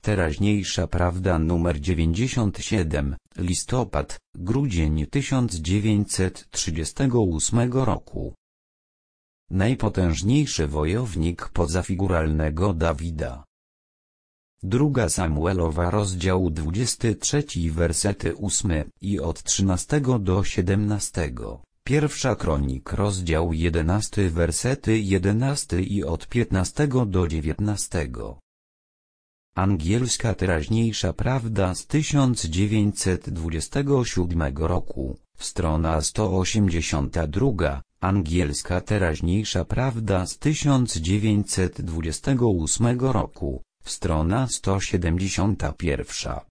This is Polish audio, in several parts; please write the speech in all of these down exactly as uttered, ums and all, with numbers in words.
Teraźniejsza prawda numer dziewięćdziesiąt siedem, listopad, grudzień tysiąc dziewięćset trzydziestego ósmego roku. Najpotężniejszy wojownik pozafiguralnego Dawida. Druga Samuelowa rozdział dwudziesty trzeci wersety ósmy i od trzynastego do siedemnastego. Pierwsza Kronik rozdział jedenasty wersety jedenasty i od piętnastego do dziewiętnastego. Angielska teraźniejsza prawda z tysiąc dziewięćset dwudziestego siódmego roku, strona sto osiemdziesiąta druga, angielska teraźniejsza prawda z tysiąc dziewięćset dwudziestego ósmego roku, strona sto siedemdziesiąta pierwsza.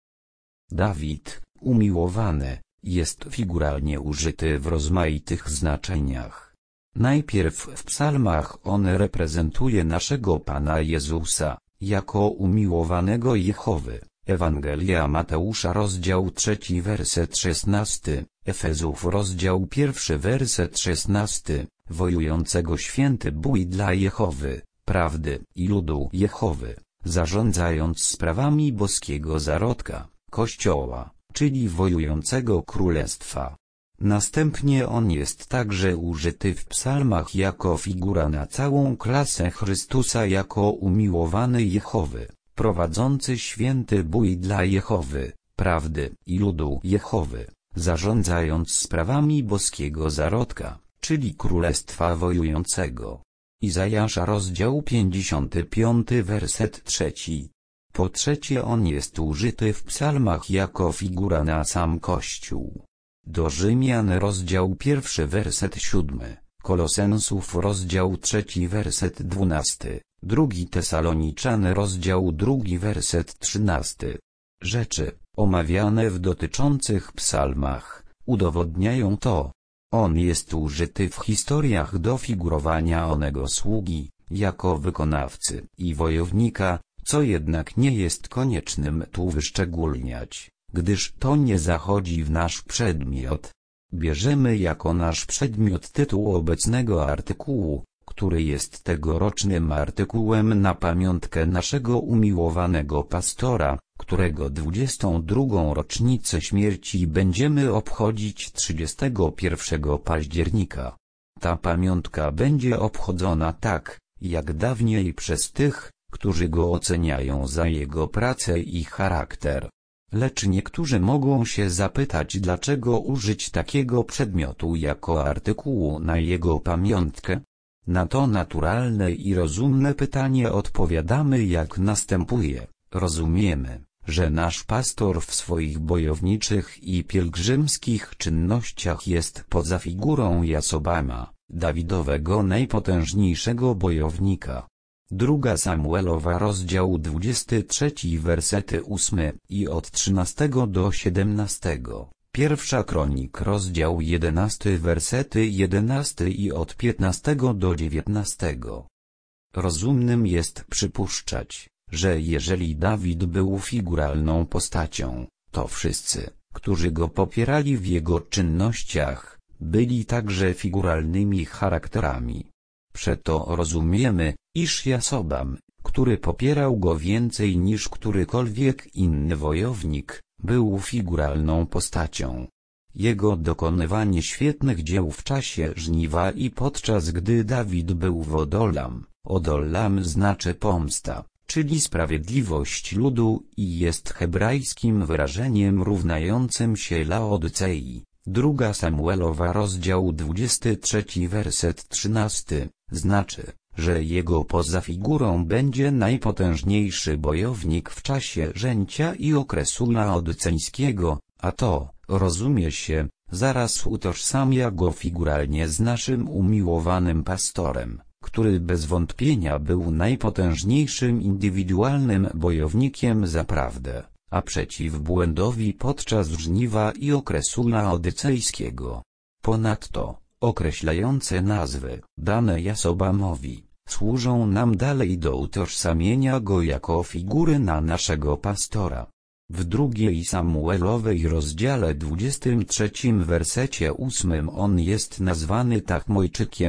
Dawid, umiłowany, jest figuralnie użyty w rozmaitych znaczeniach. Najpierw w psalmach on reprezentuje naszego Pana Jezusa, jako umiłowanego Jehowy. Ewangelia Mateusza rozdział trzeci werset szesnasty, Efezów rozdział pierwszy werset szesnasty, wojującego święty bój dla Jehowy, prawdy i ludu Jehowy, zarządzając sprawami boskiego zarodka, Kościoła, czyli wojującego królestwa. Następnie on jest także użyty w psalmach jako figura na całą klasę Chrystusa jako umiłowany Jehowy, prowadzący święty bój dla Jehowy, prawdy i ludu Jehowy, zarządzając sprawami boskiego zarodka, czyli królestwa wojującego. Izajasza rozdział pięćdziesiąty piąty werset trzeci. Po trzecie on jest użyty w psalmach jako figura na sam Kościół. Do Rzymian rozdział pierwszy werset siódmy, Kolosensów rozdział trzeci werset dwunasty, drugi Tesaloniczan rozdział drugi werset trzynasty. Rzeczy, omawiane w dotyczących psalmach, udowodniają to. On jest użyty w historiach do figurowania onego sługi, jako wykonawcy i wojownika, co jednak nie jest koniecznym tu wyszczególniać, gdyż to nie zachodzi w nasz przedmiot. Bierzemy jako nasz przedmiot tytuł obecnego artykułu, który jest tegorocznym artykułem na pamiątkę naszego umiłowanego pastora, którego dwudziestą drugą rocznicę śmierci będziemy obchodzić trzydziestego pierwszego października. Ta pamiątka będzie obchodzona tak, jak dawniej przez tych, którzy go oceniają za jego pracę i charakter. Lecz niektórzy mogą się zapytać, dlaczego użyć takiego przedmiotu jako artykułu na jego pamiątkę? Na to naturalne i rozumne pytanie odpowiadamy jak następuje. Rozumiemy, że nasz pastor w swoich bojowniczych i pielgrzymskich czynnościach jest poza figurą Jasobama, Dawidowego najpotężniejszego bojownika. Druga Samuelowa rozdział dwudziesty trzeci wersety ósmy i od trzynastego do siedemnastego. Pierwsza Kronik rozdział jedenasty wersety jedenasty i od piętnastego do dziewiętnastego. Rozumnym jest przypuszczać, że jeżeli Dawid był figuralną postacią, to wszyscy, którzy go popierali w jego czynnościach, byli także figuralnymi charakterami. Przeto rozumiemy, iż Jasobam, który popierał go więcej niż którykolwiek inny wojownik, był figuralną postacią. Jego dokonywanie świetnych dzieł w czasie żniwa i podczas gdy Dawid był w Odolam, Odolam znaczy pomsta, czyli sprawiedliwość ludu i jest hebrajskim wyrażeniem równającym się Laodycei. Druga Samuelowa rozdział dwudziesty trzeci werset trzynasty, znaczy, że jego poza figurą będzie najpotężniejszy bojownik w czasie żęcia i okresu laodyceńskiego, a to, rozumie się, zaraz utożsamia go figuralnie z naszym umiłowanym pastorem, który bez wątpienia był najpotężniejszym indywidualnym bojownikiem zaprawdę, a przeciw błędowi podczas żniwa i okresu laodycejskiego. Ponadto, określające nazwy, dane Jasobamowi, służą nam dalej do utożsamienia go jako figury na naszego pastora. W drugiej Samuelowej rozdziale dwudziestym trzecim wersecie ósmym on jest nazwany Tachmojczykiem,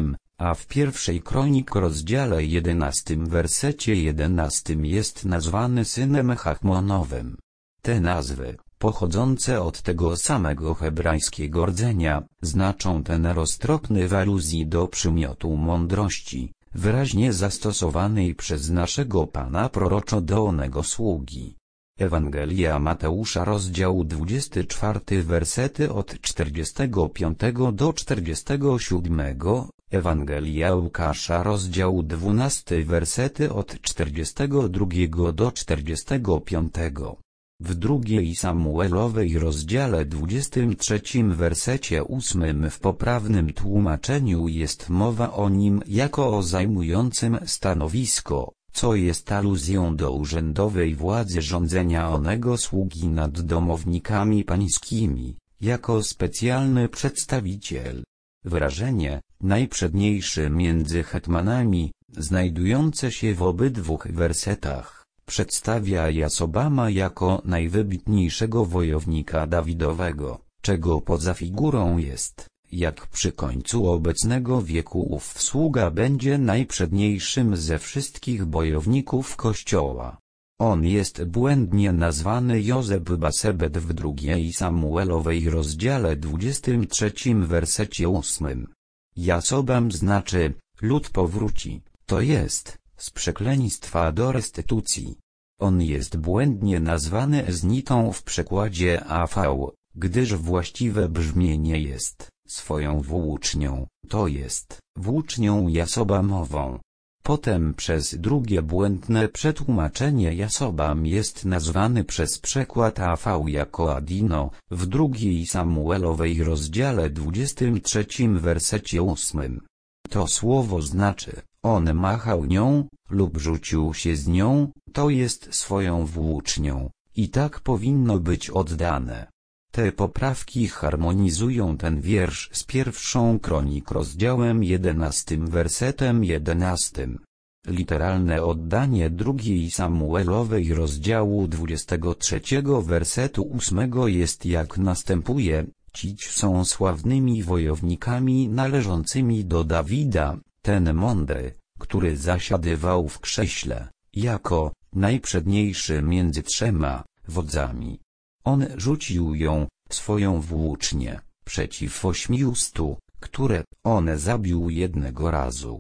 a w pierwszej Kronik rozdziale jedenastym wersecie jedenastym jest nazwany synem Chachmonowym. Te nazwy, pochodzące od tego samego hebrajskiego rdzenia, znaczą ten roztropny w aluzji do przymiotu mądrości, wyraźnie zastosowanej przez naszego Pana proroczo do onego sługi. Ewangelia Mateusza rozdział dwudziesty czwarty wersety od czterdziestego piątego do czterdziestego siódmego, Ewangelia Łukasza rozdział dwunasty wersety od czterdziestego drugiego do czterdziestego piątego. W drugiej Samuelowej rozdziale dwudziestym trzecim wersecie ósmym w poprawnym tłumaczeniu jest mowa o nim jako o zajmującym stanowisko, co jest aluzją do urzędowej władzy rządzenia onego sługi nad domownikami pańskimi, jako specjalny przedstawiciel. Wyrażenie, najprzedniejszy między hetmanami, znajdujące się w obydwu wersetach, przedstawia Jasobama jako najwybitniejszego wojownika Dawidowego, czego poza figurą jest, jak przy końcu obecnego wieku ów sługa będzie najprzedniejszym ze wszystkich bojowników Kościoła. On jest błędnie nazwany Jozeb Basebet w drugiej Samuelowej rozdziale dwudziestym trzecim wersecie ósmym. Jasobam znaczy, lud powróci, to jest, z przekleństwa do restytucji. On jest błędnie nazwany Eznitą w przekładzie A V, gdyż właściwe brzmienie jest, swoją włócznią, to jest, włócznią Jasobamową. Potem przez drugie błędne przetłumaczenie Jasobam jest nazwany przez przekład A V jako Adino, w drugiej Samuelowej rozdziale dwudziestym trzecim wersecie ósmym. To słowo znaczy, on machał nią, lub rzucił się z nią, to jest swoją włócznią, i tak powinno być oddane. Te poprawki harmonizują ten wiersz z pierwszą Kronik rozdziałem jedenastym wersetem jedenastym. Literalne oddanie drugiej Samuelowej rozdziału dwudziestego trzeciego wersetu ósmego jest jak następuje: Cić są sławnymi wojownikami należącymi do Dawida, ten mądry, który zasiadywał w krześle, jako najprzedniejszy między trzema wodzami. On rzucił ją, swoją włócznię, przeciw ośmiustu, które on zabił jednego razu.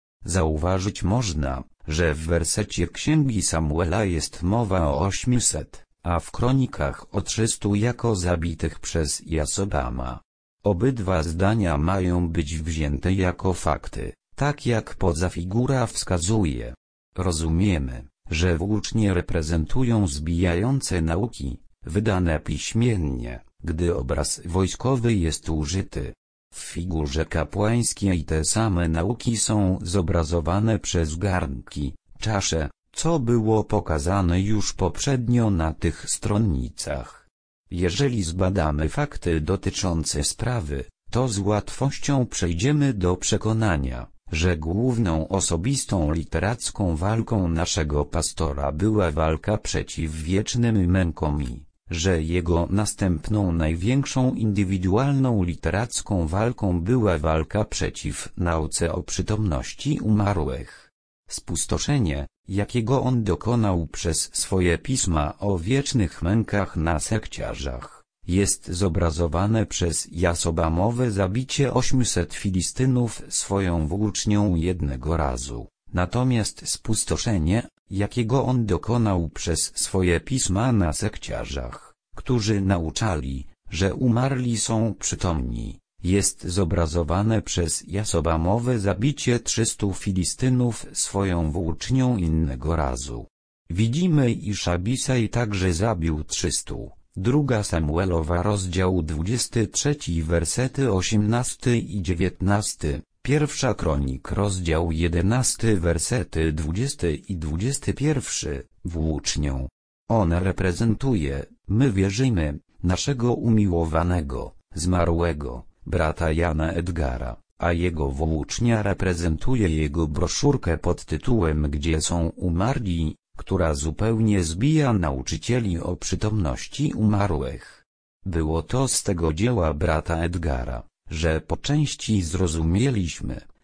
Zauważyć można, że w wersecie Księgi Samuela jest mowa o ośmiuset, a w kronikach o trzystu jako zabitych przez Jasobama. Obydwa zdania mają być wzięte jako fakty, tak jak poza figura wskazuje. Rozumiemy, że włócznie reprezentują zbijające nauki, wydane piśmiennie, gdy obraz wojskowy jest użyty. W figurze kapłańskiej te same nauki są zobrazowane przez garnki, czasze, co było pokazane już poprzednio na tych stronnicach. Jeżeli zbadamy fakty dotyczące sprawy, to z łatwością przejdziemy do przekonania, że główną osobistą literacką walką naszego pastora była walka przeciw wiecznym mękom i, że jego następną największą indywidualną literacką walką była walka przeciw nauce o przytomności umarłych. Spustoszenie, jakiego on dokonał przez swoje pisma o wiecznych mękach na sekciarzach, jest zobrazowane przez Jasobamowe zabicie ośmiuset Filistynów swoją włócznią jednego razu. Natomiast spustoszenie, jakiego on dokonał przez swoje pisma na sekciarzach, którzy nauczali, że umarli są przytomni, jest zobrazowane przez Jasobamowe zabicie trzystu Filistynów swoją włócznią innego razu. Widzimy, iż Abisaj także zabił trzystu. Druga Samuelowa rozdział dwudziesty trzeci wersety osiemnasty i dziewiętnasty. Pierwsza Kronik rozdział jedenasty wersety dwudziesty i dwudziesty pierwszy, włócznią. On reprezentuje, my wierzymy, naszego umiłowanego, zmarłego, brata Jana Edgara, a jego włócznia reprezentuje jego broszurkę pod tytułem Gdzie są umarli, która zupełnie zbija nauczycieli o przytomności umarłych. Było to z tego dzieła brata Edgara, że po części zrozumieliśmy,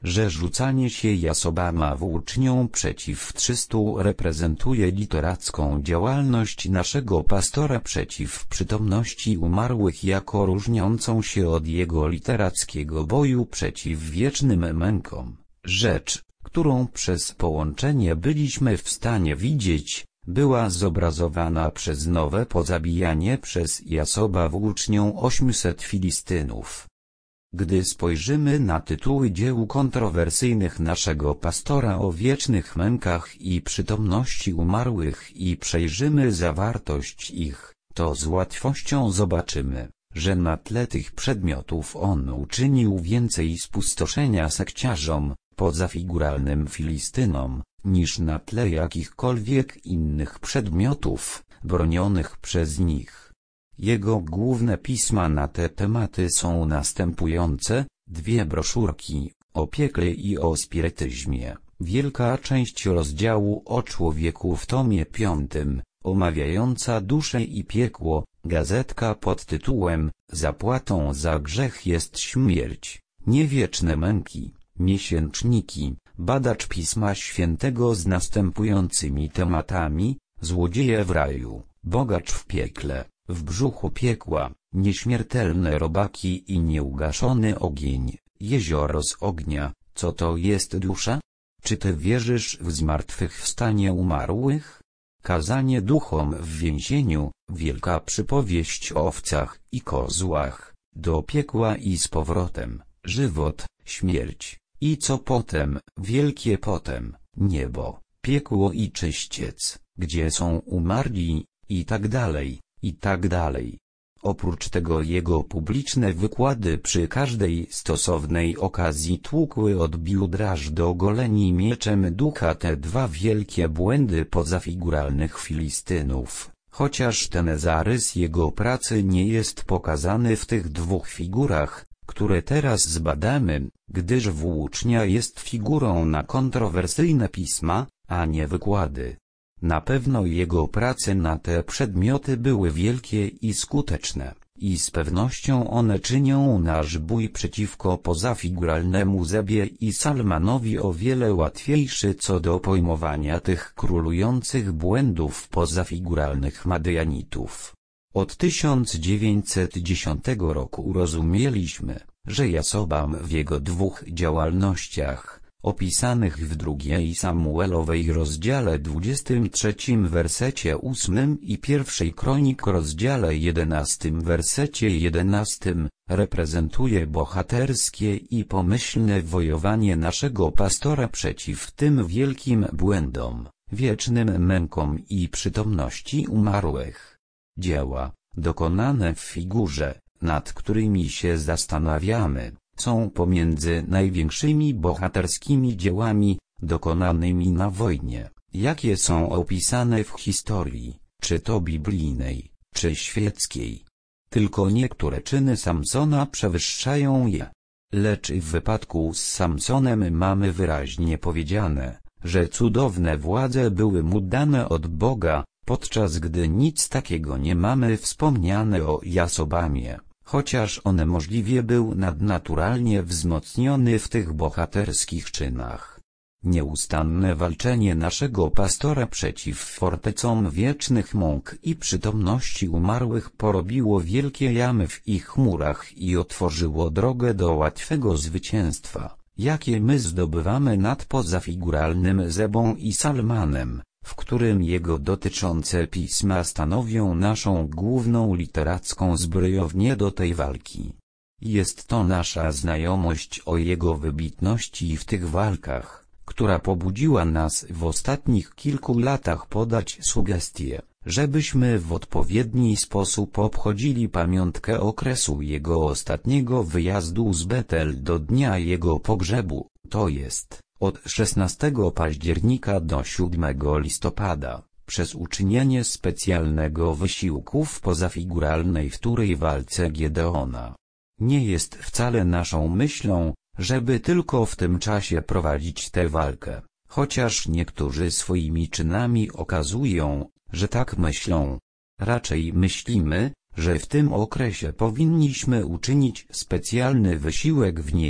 że rzucanie się jasobama włócznią przeciw trzystu reprezentuje literacką działalność naszego pastora przeciw przytomności umarłych jako różniącą się od jego literackiego boju przeciw wiecznym mękom. Rzecz, którą przez połączenie byliśmy w stanie widzieć, była zobrazowana przez nowe pozabijanie przez jasoba włócznią ośmiuset Filistynów. Gdy spojrzymy na tytuły dzieł kontrowersyjnych naszego pastora o wiecznych mękach i przytomności umarłych i przejrzymy zawartość ich, to z łatwością zobaczymy, że na tle tych przedmiotów on uczynił więcej spustoszenia sekciarzom, pozafiguralnym Filistynom, niż na tle jakichkolwiek innych przedmiotów, bronionych przez nich. Jego główne pisma na te tematy są następujące: dwie broszurki, o piekle i o spirytyzmie, wielka część rozdziału o człowieku w tomie piątym, omawiająca duszę i piekło, gazetka pod tytułem Zapłatą za grzech jest śmierć, niewieczne męki, miesięczniki, badacz Pisma Świętego z następującymi tematami: złodzieje w raju, bogacz w piekle, w brzuchu piekła, nieśmiertelne robaki i nieugaszony ogień, jezioro z ognia. Co to jest dusza? Czy ty wierzysz w zmartwychwstanie umarłych? Kazanie duchom w więzieniu, wielka przypowieść o owcach i kozłach, do piekła i z powrotem, żywot, śmierć, i co potem, wielkie potem, niebo, piekło i czyściec, gdzie są umarli, i tak dalej, i tak dalej. Oprócz tego jego publiczne wykłady przy każdej stosownej okazji tłukły od biudraż do goleni mieczem ducha te dwa wielkie błędy pozafiguralnych Filistynów, chociaż ten zarys jego pracy nie jest pokazany w tych dwóch figurach, które teraz zbadamy, gdyż włócznia jest figurą na kontrowersyjne pisma, a nie wykłady. Na pewno jego prace na te przedmioty były wielkie i skuteczne, i z pewnością one czynią nasz bój przeciwko pozafiguralnemu Zebie i Salmanowi o wiele łatwiejszy co do pojmowania tych królujących błędów pozafiguralnych Madianitów. Od tysiąc dziewięćset dziesiątego roku urozumieliśmy, że Jasobam w jego dwóch działalnościach, opisanych w drugiej Samuelowej rozdziale dwudziestym trzecim wersecie ósmym i pierwszej Kronik rozdziale jedenastym wersecie jedenastym, reprezentuje bohaterskie i pomyślne wojowanie naszego pastora przeciw tym wielkim błędom, wiecznym mękom i przytomności umarłych. Dzieła, dokonane w figurze, nad którymi się zastanawiamy, są pomiędzy największymi bohaterskimi dziełami, dokonanymi na wojnie, jakie są opisane w historii, czy to biblijnej, czy świeckiej. Tylko niektóre czyny Samsona przewyższają je. Lecz w wypadku z Samsonem mamy wyraźnie powiedziane, że cudowne władze były mu dane od Boga, podczas gdy nic takiego nie mamy wspomniane o Jasobamie, chociaż on możliwie był nadnaturalnie wzmocniony w tych bohaterskich czynach. Nieustanne walczenie naszego pastora przeciw fortecom wiecznych mąk i przytomności umarłych porobiło wielkie jamy w ich murach i otworzyło drogę do łatwego zwycięstwa, jakie my zdobywamy nad pozafiguralnym Zebą i Salmanem, w którym jego dotyczące pisma stanowią naszą główną literacką zbrojownię do tej walki. Jest to nasza znajomość o jego wybitności w tych walkach, która pobudziła nas w ostatnich kilku latach podać sugestie, żebyśmy w odpowiedni sposób obchodzili pamiątkę okresu jego ostatniego wyjazdu z Betel do dnia jego pogrzebu, to jest, od szesnastego października do siódmego listopada, przez uczynienie specjalnego wysiłku w pozafiguralnej wtórej walce Gedeona. Nie jest wcale naszą myślą, żeby tylko w tym czasie prowadzić tę walkę, chociaż niektórzy swoimi czynami okazują, że tak myślą. Raczej myślimy, że w tym okresie powinniśmy uczynić specjalny wysiłek w niej,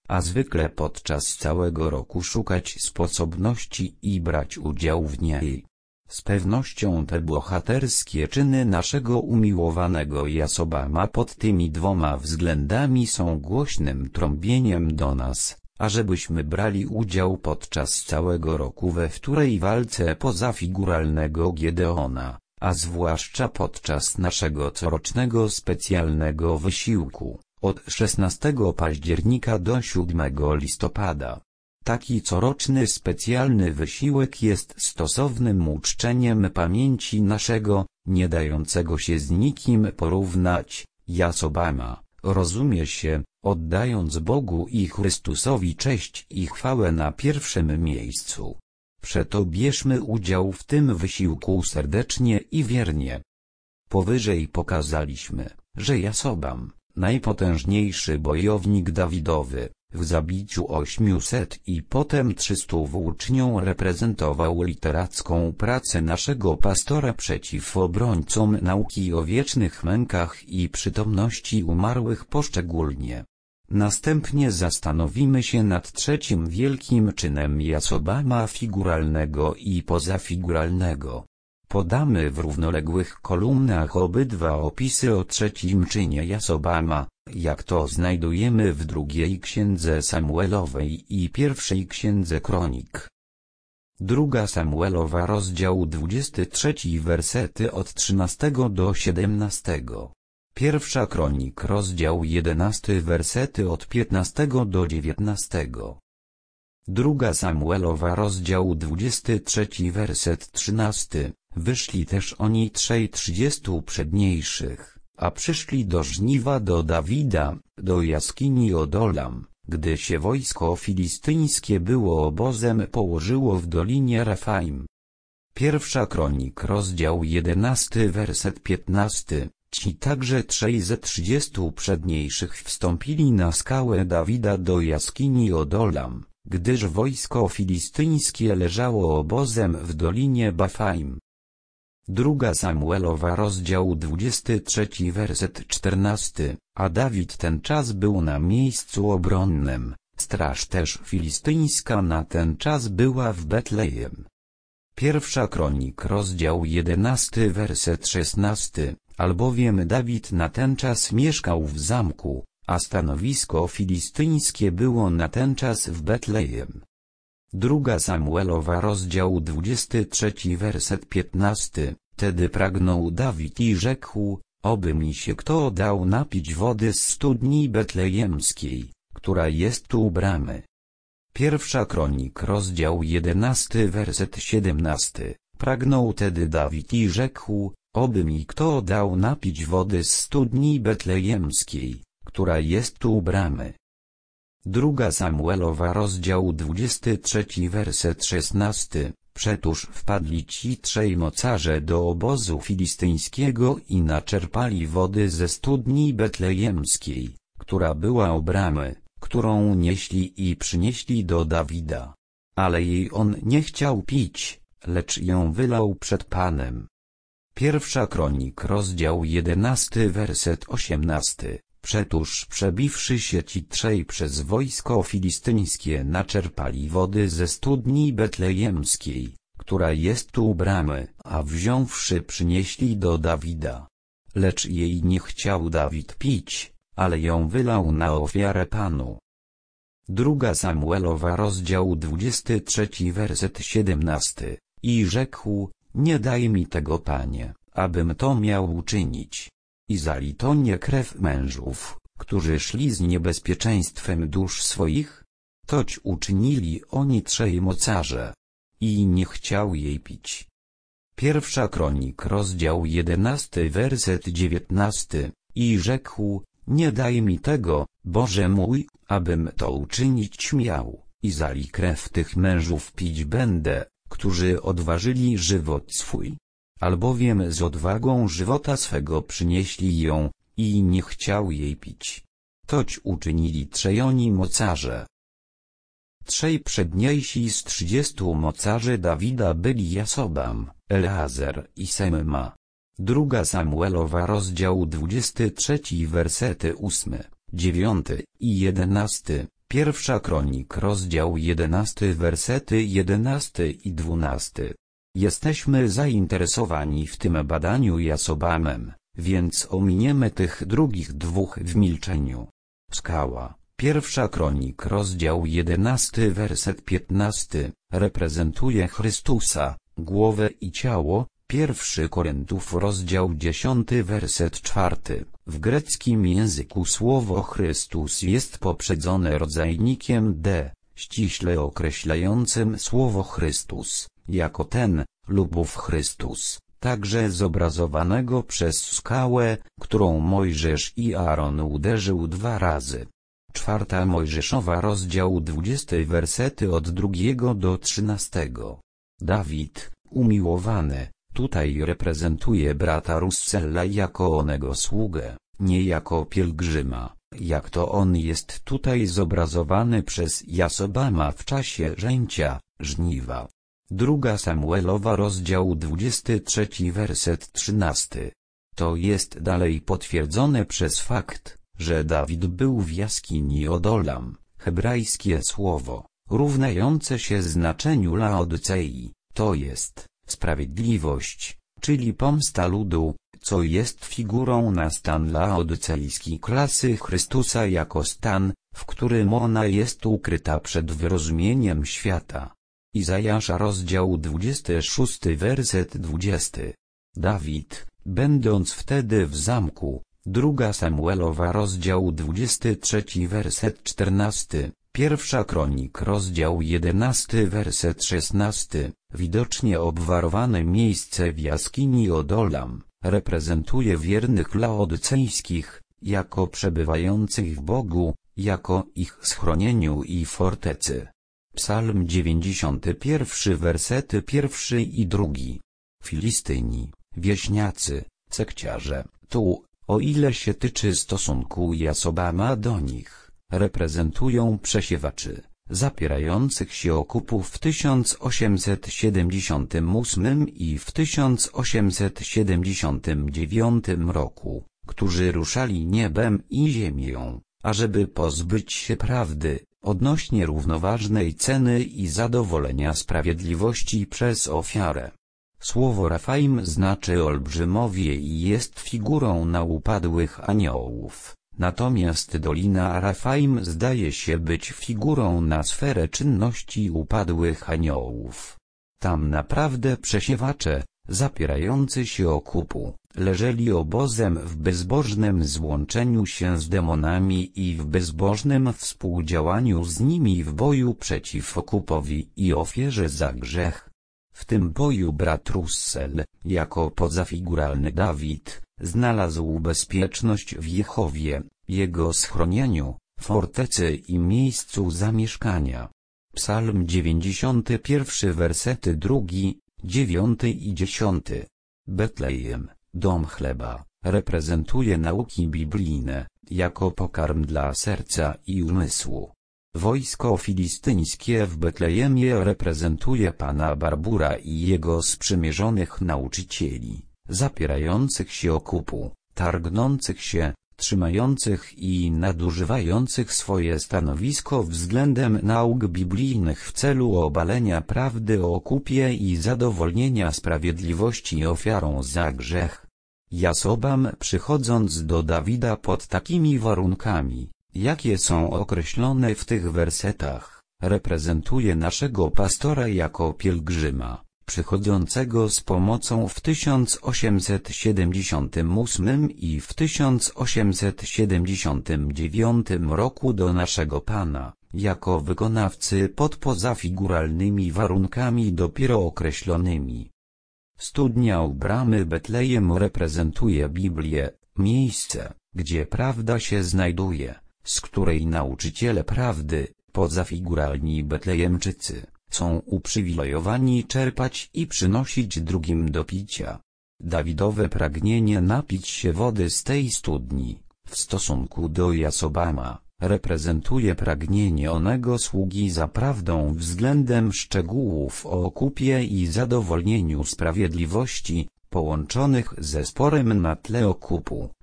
a zwykle podczas całego roku szukać sposobności i brać udział w niej. Z pewnością te bohaterskie czyny naszego umiłowanego Jasobama pod tymi dwoma względami są głośnym trąbieniem do nas, ażebyśmy brali udział podczas całego roku we wtórej walce pozafiguralnego Gedeona, a zwłaszcza podczas naszego corocznego specjalnego wysiłku, od szesnastego października do siódmego listopada. Taki coroczny specjalny wysiłek jest stosownym uczczeniem pamięci naszego, nie dającego się z nikim porównać, Jasobama, rozumie się, oddając Bogu i Chrystusowi cześć i chwałę na pierwszym miejscu. Przeto bierzmy udział w tym wysiłku serdecznie i wiernie. Powyżej pokazaliśmy, że Jasobam, najpotężniejszy bojownik Dawidowy, w zabiciu ośmiuset i potem trzystu włócznią reprezentował literacką pracę naszego pastora przeciw obrońcom nauki o wiecznych mękach i przytomności umarłych poszczególnie. Następnie zastanowimy się nad trzecim wielkim czynem Jasobama figuralnego i pozafiguralnego. Podamy w równoległych kolumnach obydwa opisy o trzecim czynie Jasobama, jak to znajdujemy w drugiej księdze Samuelowej i pierwszej księdze Kronik. Druga Samuelowa rozdział dwudziesty trzeci wersety od trzynastego do siedemnastego. Pierwsza Kronik rozdział jedenasty wersety od piętnastego do dziewiętnastego. Druga Samuelowa rozdział dwudziesty trzeci werset trzynasty. Wyszli też oni trzej trzydziestu przedniejszych, a przyszli do żniwa do Dawida, do jaskini Odolam, gdy się wojsko filistyńskie było obozem położyło w dolinie Refaim. Pierwsza Kronik rozdział jedenasty werset piętnasty. Ci także trzej ze trzydziestu przedniejszych wstąpili na skałę Dawida do jaskini Odolam, gdyż wojsko filistyńskie leżało obozem w dolinie Bafaim. Druga Samuelowa rozdział dwudziesty trzeci werset czternasty, a Dawid ten czas był na miejscu obronnym, straż też filistyńska na ten czas była w Betlejem. Pierwsza Kronik rozdział jedenasty werset szesnasty, albowiem Dawid na ten czas mieszkał w zamku, a stanowisko filistyńskie było na ten czas w Betlejem. Druga Samuelowa rozdział dwudziesty trzeci werset piętnasty. Wtedy pragnął Dawid i rzekł, oby mi się kto dał napić wody z studni betlejemskiej, która jest tu u bramy. Pierwsza Kronik rozdział jedenasty werset siedemnasty. Pragnął tedy Dawid i rzekł, oby mi kto dał napić wody z studni betlejemskiej, która jest tu u bramy. Druga Samuelowa rozdział dwudziesty trzeci werset szesnasty. Przetóż wpadli ci trzej mocarze do obozu filistyńskiego i naczerpali wody ze studni betlejemskiej, która była u bramy, którą nieśli i przynieśli do Dawida. Ale jej on nie chciał pić, lecz ją wylał przed Panem. Pierwsza Kronik rozdział jedenasty werset osiemnasty. Przetóż przebiwszy się ci trzej przez wojsko filistyńskie naczerpali wody ze studni betlejemskiej, która jest tu u bramy, a wziąwszy przynieśli do Dawida. Lecz jej nie chciał Dawid pić, ale ją wylał na ofiarę Panu. Druga Samuelowa rozdział dwudziesty trzeci werset siedemnasty. I rzekł, nie daj mi tego Panie, abym to miał uczynić. I zalito nie krew mężów, którzy szli z niebezpieczeństwem dusz swoich? Toć uczynili oni trzej mocarze. I nie chciał jej pić. Pierwsza Kronik rozdział jedenasty werset dziewiętnasty. I rzekł, nie daj mi tego, Boże mój, abym to uczynić miał, i zali krew tych mężów pić będę, którzy odważyli żywot swój. Albowiem z odwagą żywota swego przynieśli ją, i nie chciał jej pić. Toć uczynili trzej oni mocarze. Trzej przedniejsi z trzydziestu mocarzy Dawida byli Jasobam, Eleazer i Semma. Druga Samuelowa rozdział dwudziesty trzeci wersety ósmy, dziewiąty i jedenasty. Pierwsza Kronik rozdział jedenasty wersety jedenasty i dwunasty. Jesteśmy zainteresowani w tym badaniu Jasobamem, więc ominiemy tych drugich dwóch w milczeniu. Skała. Pierwsza Kronik rozdział jedenasty werset piętnasty, reprezentuje Chrystusa, głowę i ciało. Pierwszy Koryntów rozdział dziesiąty werset czwarty. W greckim języku słowo Chrystus jest poprzedzone rodzajnikiem d, ściśle określającym słowo Chrystus, jako ten, lub Chrystus, także zobrazowanego przez skałę, którą Mojżesz i Aaron uderzył dwa razy. Czwarta Mojżeszowa rozdział dwudziesty wersety od drugiego do trzynastego. Dawid, umiłowany, tutaj reprezentuje brata Russella jako onego sługę, nie jako pielgrzyma, jak to on jest tutaj zobrazowany przez Jasobama w czasie żęcia, żniwa. Druga Samuelowa rozdział dwudziesty trzeci werset trzynasty. To jest dalej potwierdzone przez fakt, że Dawid był w jaskini Odolam, hebrajskie słowo, równające się znaczeniu Laodycei, to jest sprawiedliwość, czyli pomsta ludu, co jest figurą na stan laodycejski klasy Chrystusa jako stan, w którym ona jest ukryta przed wyrozumieniem świata. Izajasza rozdział dwudziesty szósty werset dwudziesty. Dawid, będąc wtedy w zamku. Druga Samuelowa rozdział dwudziesty trzeci werset czternasty. Pierwsza Kronik rozdział jedenasty werset szesnasty. Widocznie obwarowane miejsce w jaskini Odolam reprezentuje wiernych laodycejskich, jako przebywających w Bogu, jako ich schronieniu i fortecy. Psalm dziewięćdziesiąty pierwszy wersety pierwszy i drugi. Filistyni, wieśniacy, sekciarze, tu, o ile się tyczy stosunku Jasobama do nich, reprezentują przesiewaczy, zapierających się okupów w tysiąc osiemset siedemdziesiątym ósmym i w tysiąc osiemset siedemdziesiątym dziewiątym roku, którzy ruszali niebem i ziemią, ażeby pozbyć się prawdy, odnośnie równoważnej ceny i zadowolenia sprawiedliwości przez ofiarę. Słowo Rafaim znaczy olbrzymowie i jest figurą na upadłych aniołów, natomiast Dolina Rafaim zdaje się być figurą na sferę czynności upadłych aniołów. Tam naprawdę przesiewacze, zapierający się okupu, leżeli obozem w bezbożnym złączeniu się z demonami i w bezbożnym współdziałaniu z nimi w boju przeciw okupowi i ofierze za grzech. W tym boju brat Russell, jako pozafiguralny Dawid, znalazł bezpieczność w Jehowie, jego schronieniu, fortecy i miejscu zamieszkania. Psalm dziewięćdziesiąty pierwszy wersety drugi, dziewiąty i dziesiąty. Betlejem, dom chleba, reprezentuje nauki biblijne, jako pokarm dla serca i umysłu. Wojsko filistyńskie w Betlejemie reprezentuje pana Barbura i jego sprzymierzonych nauczycieli, zapierających się okupu, targnących się, trzymających i nadużywających swoje stanowisko względem nauk biblijnych w celu obalenia prawdy o okupie i zadowolnienia sprawiedliwości ofiarą za grzech. Jasobam, przychodząc do Dawida pod takimi warunkami, jakie są określone w tych wersetach, reprezentuje naszego pastora jako pielgrzyma, przychodzącego z pomocą w tysiąc osiemset siedemdziesiątym ósmym i w tysiąc osiemset siedemdziesiątym dziewiątym roku do naszego Pana, jako wykonawcy pod pozafiguralnymi warunkami dopiero określonymi. Studnia u bramy Betlejem reprezentuje Biblię, miejsce, gdzie prawda się znajduje, z której nauczyciele prawdy, pozafiguralni Betlejemczycy, są uprzywilejowani czerpać i przynosić drugim do picia. Dawidowe pragnienie napić się wody z tej studni, w stosunku do Jasobama, reprezentuje pragnienie onego sługi za prawdą względem szczegółów o okupie i zadowolnieniu sprawiedliwości, połączonych ze sporem na tle okupu,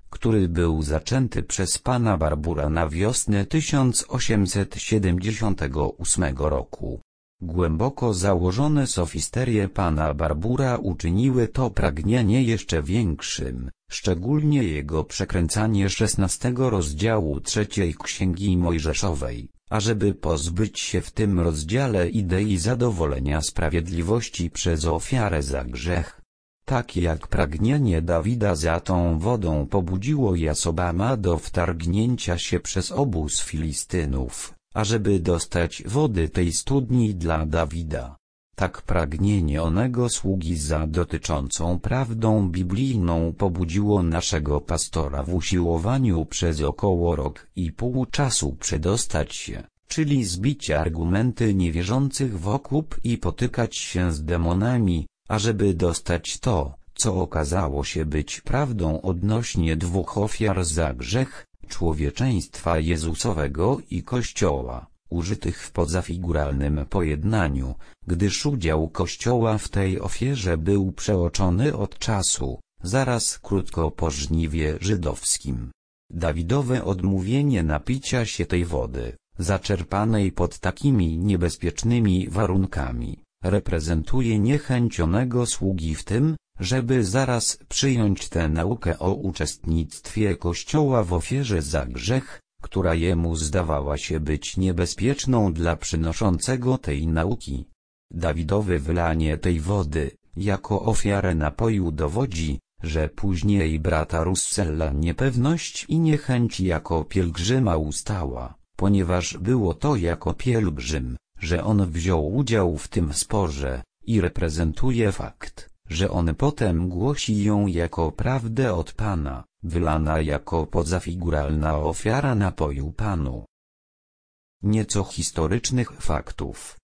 który był zaczęty przez pana Barbura na wiosnę tysiąc osiemset siedemdziesiątego ósmego roku. Głęboko założone sofisterie pana Barbura uczyniły to pragnienie jeszcze większym, szczególnie jego przekręcanie szesnastego rozdziału trzeciej Księgi Mojżeszowej, ażeby pozbyć się w tym rozdziale idei zadowolenia sprawiedliwości przez ofiarę za grzech. Tak jak pragnienie Dawida za tą wodą pobudziło Jasobama do wtargnięcia się przez obóz Filistynów, ażeby dostać wody tej studni dla Dawida. Tak pragnienie onego sługi za dotyczącą prawdą biblijną pobudziło naszego pastora w usiłowaniu przez około rok i pół czasu przedostać się, czyli zbić argumenty niewierzących w okup i potykać się z demonami, ażeby dostać to, co okazało się być prawdą odnośnie dwóch ofiar za grzech, człowieczeństwa Jezusowego i Kościoła, użytych w pozafiguralnym pojednaniu, gdyż udział Kościoła w tej ofierze był przeoczony od czasu, zaraz krótko po żniwie żydowskim. Dawidowe odmówienie napicia się tej wody, zaczerpanej pod takimi niebezpiecznymi warunkami, reprezentuje niechęć onego sługi w tym, żeby zaraz przyjąć tę naukę o uczestnictwie Kościoła w ofierze za grzech, która jemu zdawała się być niebezpieczną dla przynoszącego tej nauki. Dawidowe wylanie tej wody, jako ofiarę napoju dowodzi, że później brata Russella niepewność i niechęć jako pielgrzyma ustała, ponieważ było to jako pielgrzym, że on wziął udział w tym sporze, i reprezentuje fakt, że on potem głosi ją jako prawdę od Pana, wylana jako pozafiguralna ofiara napoju Panu. Nieco historycznych faktów.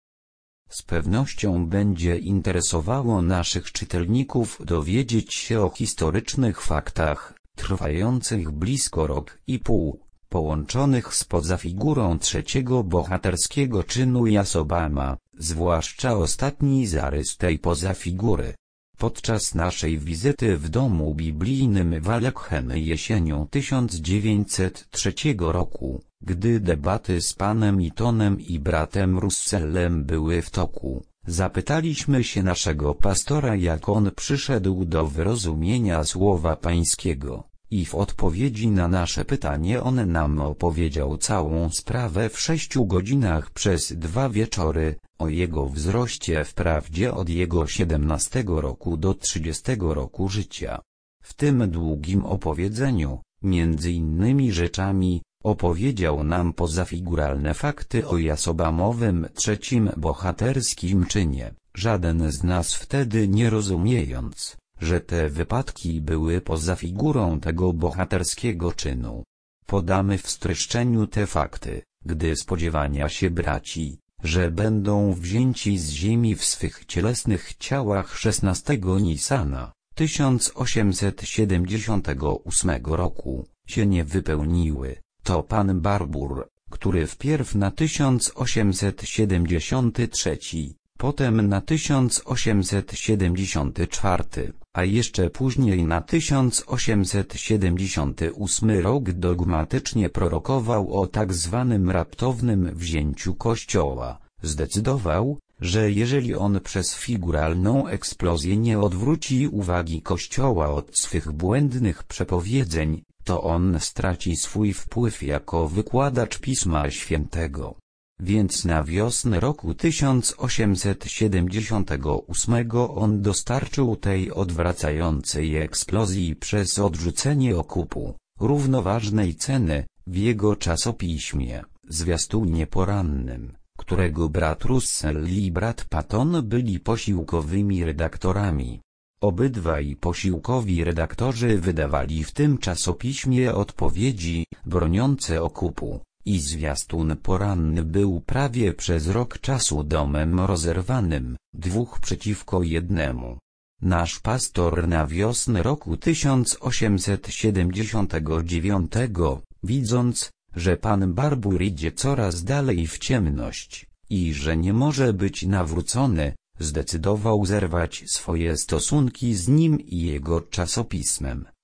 Z pewnością będzie interesowało naszych czytelników dowiedzieć się o historycznych faktach, trwających blisko rok i pół, połączonych z pozafigurą trzeciego bohaterskiego czynu Jasobama, zwłaszcza ostatni zarys tej pozafigury. Podczas naszej wizyty w domu biblijnym w Alekheny jesienią tysiąc dziewięćset trzeciego roku, gdy debaty z panem Eatonem i bratem Russellem były w toku, zapytaliśmy się naszego pastora, jak on przyszedł do wyrozumienia słowa pańskiego, i w odpowiedzi na nasze pytanie on nam opowiedział całą sprawę w sześciu godzinach przez dwa wieczory, o jego wzroście wprawdzie od jego siedemnastego roku do trzydziestego roku życia. W tym długim opowiedzeniu, między innymi rzeczami, opowiedział nam pozafiguralne fakty o Jasobamowym trzecim bohaterskim czynie, żaden z nas wtedy nie rozumiejąc, że te wypadki były poza figurą tego bohaterskiego czynu. Podamy w streszczeniu te fakty, gdy spodziewania się braci, że będą wzięci z ziemi w swych cielesnych ciałach szesnastego Nisana, tysiąc osiemset siedemdziesiątego ósmego roku, się nie wypełniły, to pan Barbur, który wpierw na tysiąc osiemset siedemdziesiąty trzeci, potem na tysiąc osiemset siedemdziesiąty czwarty, a jeszcze później na tysiąc osiemset siedemdziesiąty ósmy rok dogmatycznie prorokował o tak zwanym raptownym wzięciu Kościoła, zdecydował, że jeżeli on przez figuralną eksplozję nie odwróci uwagi Kościoła od swych błędnych przepowiedzeń, to on straci swój wpływ jako wykładacz Pisma Świętego. Więc na wiosnę roku tysiąc osiemset siedemdziesiątego ósmego on dostarczył tej odwracającej eksplozji przez odrzucenie okupu, równoważnej ceny, w jego czasopiśmie, zwiastunie porannym, którego brat Russell i brat Patton byli posiłkowymi redaktorami. Obydwaj posiłkowi redaktorzy wydawali w tym czasopiśmie odpowiedzi broniące okupu, i zwiastun poranny był prawie przez rok czasu domem rozerwanym, dwóch przeciwko jednemu. Nasz pastor na wiosnę roku tysiąc osiemset siedemdziesiątego dziewiątego, widząc, że pan Barbur idzie coraz dalej w ciemność, i że nie może być nawrócony, zdecydował zerwać swoje stosunki z nim i jego czasopismem,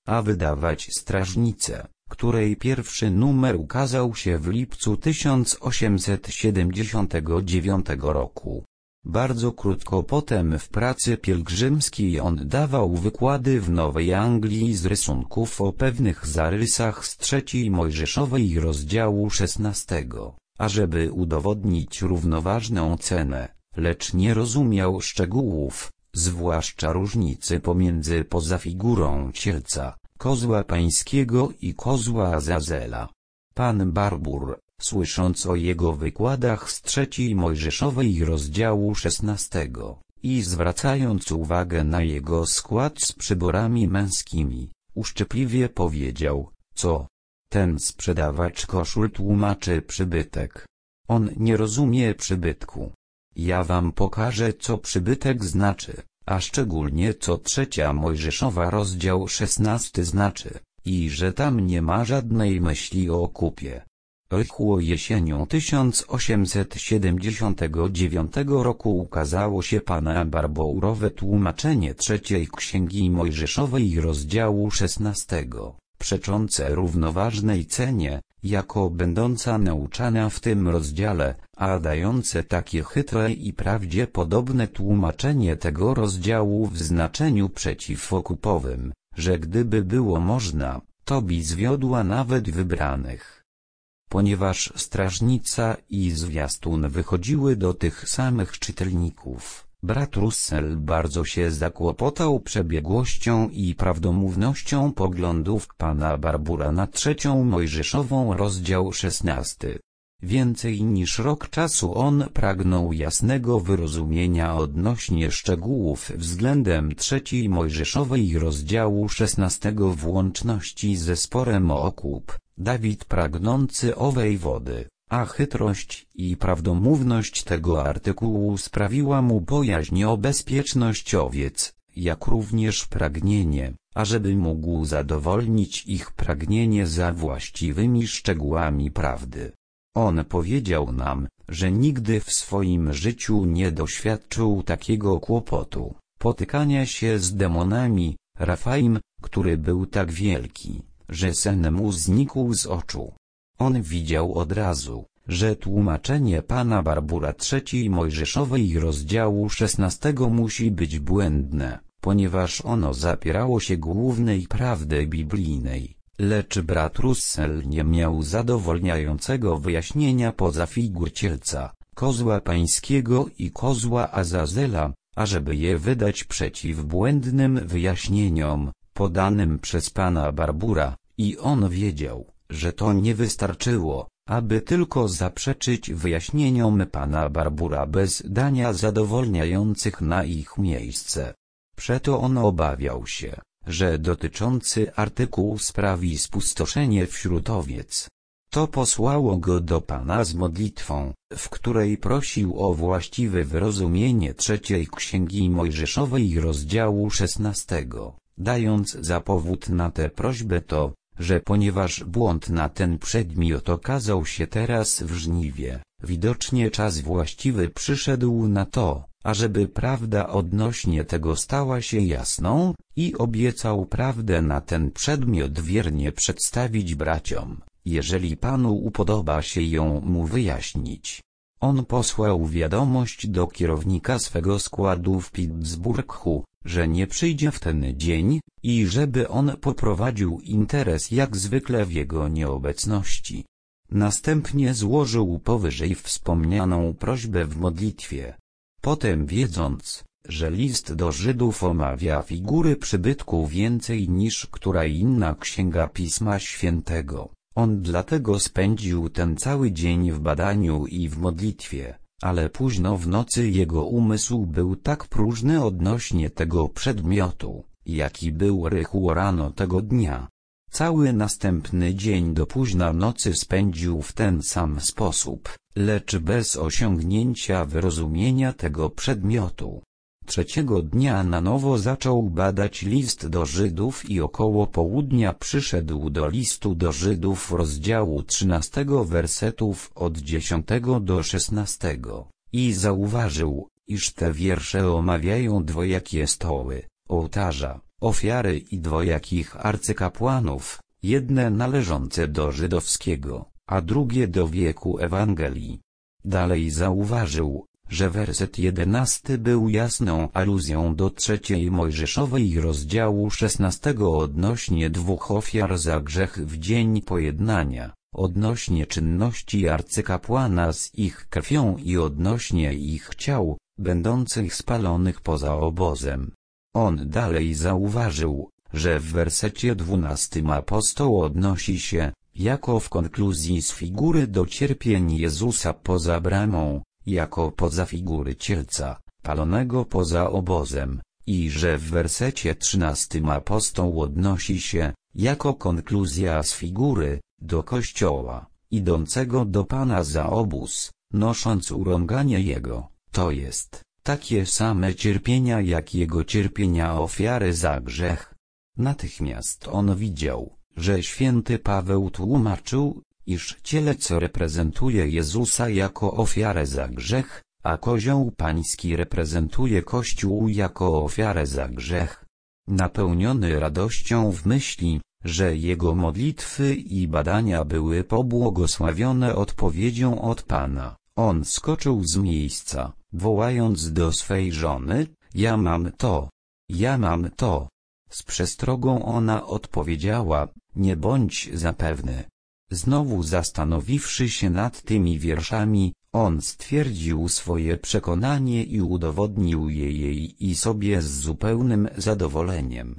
a wydawać strażnicę, której pierwszy numer ukazał się w lipcu tysiąc osiemset siedemdziesiątego dziewiątego roku. Bardzo krótko potem w pracy pielgrzymskiej on dawał wykłady w Nowej Anglii z rysunków o pewnych zarysach z trzeciej Mojżeszowej rozdziału szesnastego, ażeby udowodnić równoważną cenę, lecz nie rozumiał szczegółów, zwłaszcza różnicy pomiędzy pozafigurą cielca, kozła pańskiego i kozła Azazela. Pan Barbour, słysząc o jego wykładach z trzeciej Mojżeszowej rozdziału szesnastego i zwracając uwagę na jego skład z przyborami męskimi, uszczypliwie powiedział: co? Ten sprzedawacz koszul tłumaczy przybytek. On nie rozumie przybytku. Ja wam pokażę, co przybytek znaczy, a szczególnie co trzecia Mojżeszowa rozdział szesnasty znaczy, i że tam nie ma żadnej myśli o kupie. Rychło jesienią tysiąc osiemset siedemdziesiątego dziewiątego roku ukazało się pana Barbourowe tłumaczenie trzeciej Księgi Mojżeszowej rozdziału szesnastego, przeczące równoważnej cenie, jako będąca nauczana w tym rozdziale, a dające takie chytre i prawdzie podobne tłumaczenie tego rozdziału w znaczeniu przeciwokupowym, że gdyby było można, to by zwiodła nawet wybranych. Ponieważ strażnica i zwiastun wychodziły do tych samych czytelników, brat Russell bardzo się zakłopotał przebiegłością i prawdomównością poglądów pana Barboura na trzecią Mojżeszową rozdział szesnasty. Więcej niż rok czasu on pragnął jasnego wyrozumienia odnośnie szczegółów względem trzeciej Mojżeszowej rozdziału szesnastego w łączności ze sporem o okup. Dawid pragnący owej wody, a chytrość i prawdomówność tego artykułu sprawiła mu bojaźń o bezpieczność owiec, jak również pragnienie, ażeby mógł zadowolnić ich pragnienie za właściwymi szczegółami prawdy. On powiedział nam, że nigdy w swoim życiu nie doświadczył takiego kłopotu, potykania się z demonami, Rafaim, który był tak wielki, że sen mu znikł z oczu. On widział od razu, że tłumaczenie pana Barboura trzeciej Mojżeszowej rozdziału szesnastego musi być błędne, ponieważ ono zapierało się głównej prawdy biblijnej, lecz brat Russell nie miał zadowalniającego wyjaśnienia poza figur cielca, kozła pańskiego i kozła Azazela, ażeby je wydać przeciw błędnym wyjaśnieniom podanym przez pana Barboura, i on wiedział, że to nie wystarczyło, aby tylko zaprzeczyć wyjaśnieniom pana Barboura bez dania zadowalniających na ich miejsce. Przeto on obawiał się, że dotyczący artykuł sprawi spustoszenie wśród owiec. To posłało go do pana z modlitwą, w której prosił o właściwe wyrozumienie trzeciej Księgi Mojżeszowej rozdziału szesnastego, dając za powód na tę prośbę to, że ponieważ błąd na ten przedmiot okazał się teraz w żniwie, widocznie czas właściwy przyszedł na to, ażeby prawda odnośnie tego stała się jasną, i obiecał prawdę na ten przedmiot wiernie przedstawić braciom, jeżeli Panu upodoba się ją mu wyjaśnić. On posłał wiadomość do kierownika swego składu w Pittsburghu, że nie przyjdzie w ten dzień, i żeby on poprowadził interes jak zwykle w jego nieobecności. Następnie złożył powyżej wspomnianą prośbę w modlitwie. Potem, wiedząc, że list do Żydów omawia figury przybytku więcej niż która inna księga Pisma Świętego, on dlatego spędził ten cały dzień w badaniu i w modlitwie, ale późno w nocy jego umysł był tak próżny odnośnie tego przedmiotu, jaki był rychło rano tego dnia. Cały następny dzień do późna nocy spędził w ten sam sposób, lecz bez osiągnięcia wyrozumienia tego przedmiotu. Trzeciego dnia na nowo zaczął badać list do Żydów i około południa przyszedł do listu do Żydów rozdziału trzynastego wersetów od dziesiątego do szesnastego i zauważył, iż te wiersze omawiają dwojakie stoły, ołtarza, ofiary i dwojakich arcykapłanów, jedne należące do żydowskiego, a drugie do wieku Ewangelii. Dalej zauważył, że werset jedenasty był jasną aluzją do trzeciej Mojżeszowej rozdziału szesnastego odnośnie dwóch ofiar za grzech w dzień pojednania, odnośnie czynności arcykapłana z ich krwią i odnośnie ich ciał, będących spalonych poza obozem. On dalej zauważył, że w wersecie dwunastym apostoł odnosi się, jako w konkluzji z figury do cierpień Jezusa poza bramą, jako poza figury cielca, palonego poza obozem, i że w wersecie trzynastym apostoł odnosi się, jako konkluzja z figury, do Kościoła, idącego do Pana za obóz, nosząc urąganie Jego, to jest, takie same cierpienia jak Jego cierpienia ofiary za grzech. Natychmiast on widział, że święty Paweł tłumaczył, iż cielec reprezentuje Jezusa jako ofiarę za grzech, a kozioł pański reprezentuje Kościół jako ofiarę za grzech. Napełniony radością w myśli, że jego modlitwy i badania były pobłogosławione odpowiedzią od Pana, on skoczył z miejsca, wołając do swej żony: ja mam to, ja mam to. Z przestrogą ona odpowiedziała: nie bądź zapewny. Znowu zastanowiwszy się nad tymi wierszami, on stwierdził swoje przekonanie i udowodnił je jej i sobie z zupełnym zadowoleniem.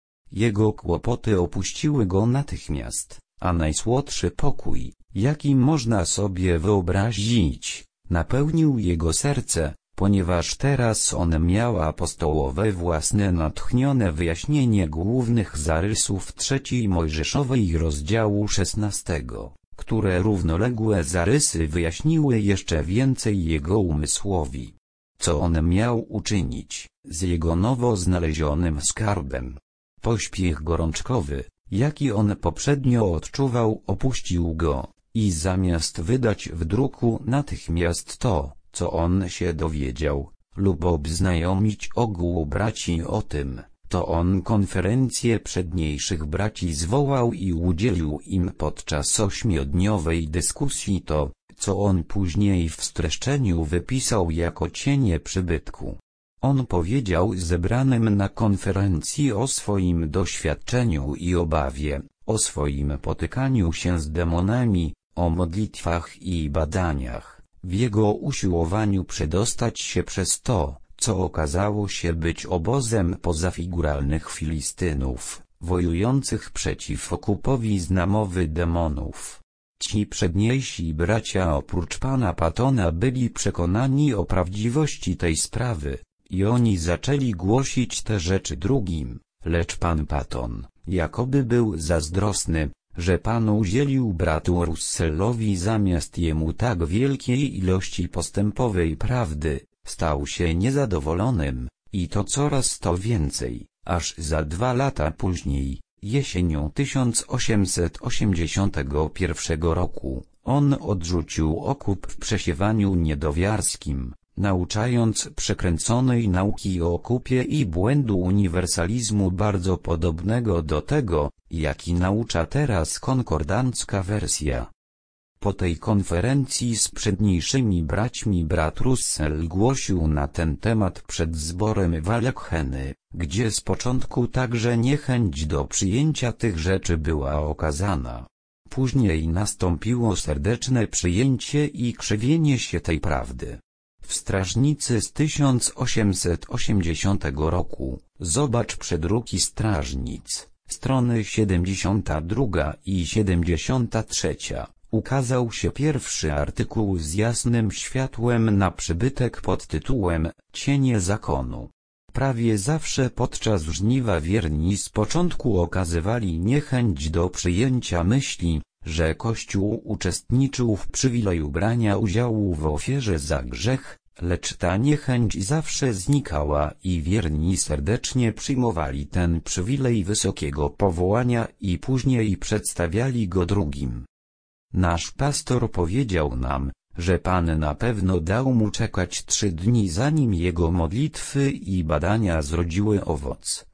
Jego kłopoty opuściły go natychmiast, a najsłodszy pokój, jaki można sobie wyobrazić, napełnił jego serce, ponieważ teraz on miał apostołowe własne natchnione wyjaśnienie głównych zarysów trzeciej Mojżeszowej rozdziału szesnastego, które równoległe zarysy wyjaśniły jeszcze więcej jego umysłowi. Co on miał uczynić z jego nowo znalezionym skarbem? Pośpiech gorączkowy, jaki on poprzednio odczuwał, opuścił go, i zamiast wydać w druku natychmiast to, co on się dowiedział, lub obznajomić ogół braci o tym, to on konferencję przedniejszych braci zwołał i udzielił im podczas ośmiodniowej dyskusji to, co on później w streszczeniu wypisał jako cienie przybytku. On powiedział zebranym na konferencji o swoim doświadczeniu i obawie, o swoim potykaniu się z demonami, o modlitwach i badaniach, w jego usiłowaniu przedostać się przez to, co okazało się być obozem pozafiguralnych Filistynów, wojujących przeciw okupowi z namowy demonów. Ci przedniejsi bracia oprócz pana Patona byli przekonani o prawdziwości tej sprawy, i oni zaczęli głosić te rzeczy drugim, lecz pan Paton, jakoby był zazdrosny, że Pan udzielił bratu Russellowi zamiast jemu tak wielkiej ilości postępowej prawdy, stał się niezadowolonym, i to coraz to więcej, aż za dwa lata później, jesienią tysiąc osiemset osiemdziesiątego pierwszego roku, on odrzucił okup w przesiewaniu niedowiarskim, nauczając przekręconej nauki o okupie i błędu uniwersalizmu bardzo podobnego do tego, jaki naucza teraz konkordancka wersja. Po tej konferencji z przedniejszymi braćmi brat Russell głosił na ten temat przed zborem w Alekheny, gdzie z początku także niechęć do przyjęcia tych rzeczy była okazana. Później nastąpiło serdeczne przyjęcie i krzewienie się tej prawdy. W Strażnicy z tysiąc osiemset osiemdziesiątego roku, zobacz przedruki Strażnic, strony siedemdziesiąta druga i siedemdziesiąta trzecia, ukazał się pierwszy artykuł z jasnym światłem na przybytek pod tytułem Cienie zakonu. Prawie zawsze podczas żniwa wierni z początku okazywali niechęć do przyjęcia myśli, że Kościół uczestniczył w przywileju brania udziału w ofierze za grzech, lecz ta niechęć zawsze znikała i wierni serdecznie przyjmowali ten przywilej wysokiego powołania i później przedstawiali go drugim. Nasz pastor powiedział nam, że Pan na pewno dał mu czekać trzy dni zanim jego modlitwy i badania zrodziły owoc,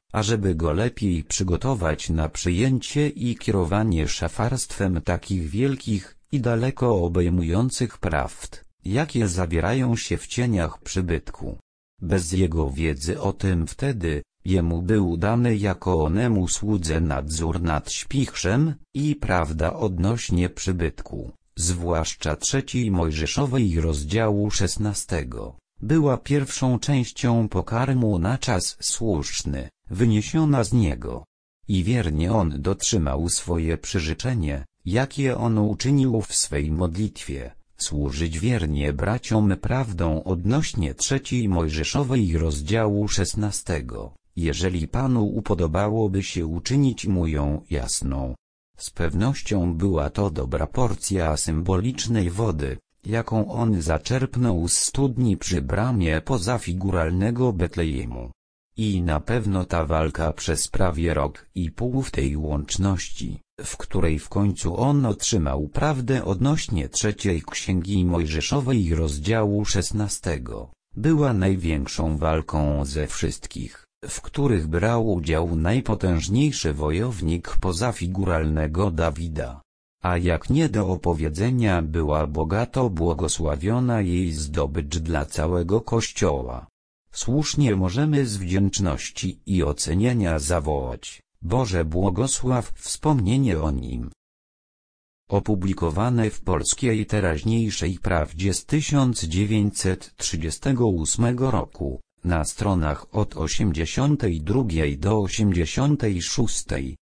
Ażeby go lepiej przygotować na przyjęcie i kierowanie szafarstwem takich wielkich i daleko obejmujących prawd, jakie zawierają się w cieniach przybytku. Bez jego wiedzy o tym wtedy, jemu był dany jako onemu słudze nadzór nad śpichrzem i prawda odnośnie przybytku, zwłaszcza trzeciej Mojżeszowej rozdziału szesnastego, była pierwszą częścią pokarmu na czas słuszny, wyniesiona z niego. I wiernie on dotrzymał swoje przyrzeczenie, jakie on uczynił w swej modlitwie, służyć wiernie braciom prawdą odnośnie trzeciej Mojżeszowej rozdziału szesnastego, jeżeli Panu upodobałoby się uczynić mu ją jasną. Z pewnością była to dobra porcja symbolicznej wody, jaką on zaczerpnął z studni przy bramie pozafiguralnego Betlejemu. I na pewno ta walka przez prawie rok i pół w tej łączności, w której w końcu on otrzymał prawdę odnośnie trzeciej Księgi Mojżeszowej rozdziału szesnastego, była największą walką ze wszystkich, w których brał udział najpotężniejszy wojownik pozafiguralnego Dawida. A jak nie do opowiedzenia była bogato błogosławiona jej zdobycz dla całego Kościoła. Słusznie możemy z wdzięczności i ocenienia zawołać: Boże błogosław wspomnienie o nim. Opublikowane w Polskiej Teraźniejszej Prawdzie z tysiąc dziewięćset trzydziestego ósmego roku, na stronach od osiemdziesiątej drugiej do osiemdziesiątej szóstej.